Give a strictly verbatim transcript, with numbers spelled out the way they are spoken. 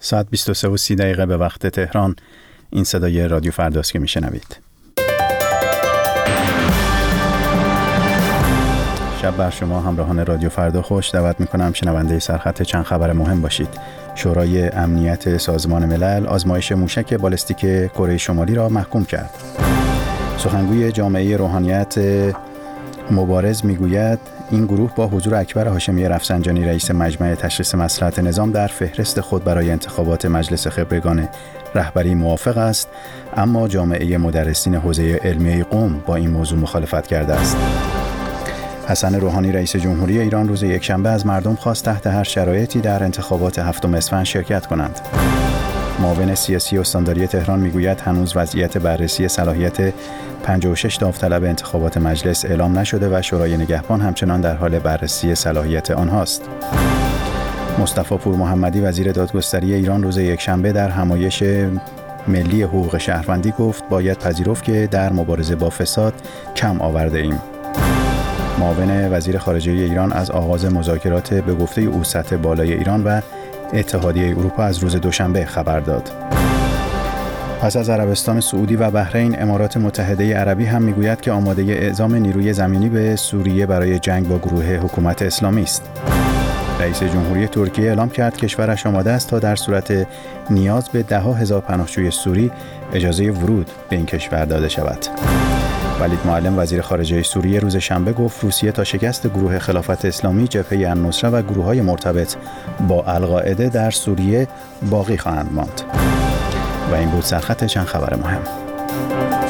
ساعت بیست و سه و سی دقیقه به وقت تهران. این صدای رادیو فرداست که میشنوید. شب بر شما همراهان رادیو فردا خوش. دعوت میکنم شنونده سرخط چند خبر مهم باشید. شورای امنیت سازمان ملل آزمایش موشک بالستیک کره شمالی را محکوم کرد. سخنگوی جامعه روحانیت مبارز میگوید این گروه با حضور اکبر هاشمی رفسنجانی رئیس مجمع تشخیص مصلحت نظام در فهرست خود برای انتخابات مجلس خبرگان رهبری موافق است، اما جامعه مدرسین حوزه علمیه قم با این موضوع مخالفت کرده است. حسن روحانی رئیس جمهوری ایران روز یکشنبه از مردم خواست تحت هر شرایطی در انتخابات هفتم اسفند شرکت کنند. معاون سیاسی استانداری تهران میگوید هنوز وضعیت بررسی صلاحیت پنجاه و شش داوطلب انتخابات مجلس اعلام نشده و شورای نگهبان همچنان در حال بررسی صلاحیت آنهاست. مصطفی پور محمدی وزیر دادگستری ایران روز یکشنبه در همایش ملی حقوق شهروندی گفت باید پذیرفت که در مبارزه با فساد کم آورده ایم. معاون وزیر خارجه ایران از آغاز مذاکرات به گفته او سطح بالای ایران و اتحادیه اروپا از روز دوشنبه خبر داد. پس از عربستان سعودی و بحرین، امارات متحده عربی هم میگوید که آماده اعزام نیروی زمینی به سوریه برای جنگ با گروه حکومت اسلامی است. رئیس جمهوری ترکیه اعلام کرد کشورش آماده است تا در صورت نیاز به ده ها هزار پناهجوی سوری اجازه ورود به این کشور داده شود. ولید معلم وزیر خارجه سوریه روز شنبه گفت روسیه تا شکست گروه خلافت اسلامی، جبهه النصره و گروه‌های مرتبط با القاعده در سوریه باقی خواهند ماند. و این بود سرخط چند خبر مهم.